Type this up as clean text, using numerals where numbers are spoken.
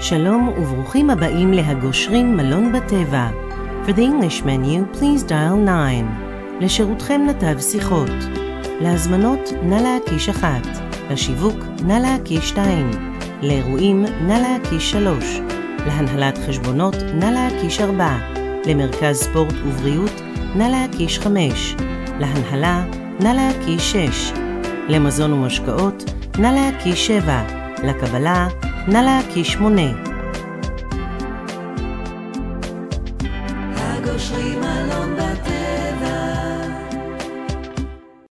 שלום וברוכים הבאים להגושרים מלון בטבע. For the English menu, please dial 9. לשירותכם נתב שיחות. להזמנות נא להקיש 1. לשיווק נא להקיש 2. לאירועים נא להקיש 3. להנהלת חשבונות נא להקיש 4. למרכז ספורט ובריאות נא להקיש 5. להנהלה נא להקיש 6. למזון ומשקאות נא להקיש 7. לקבלה נא להקיש 8. הגושרים מלון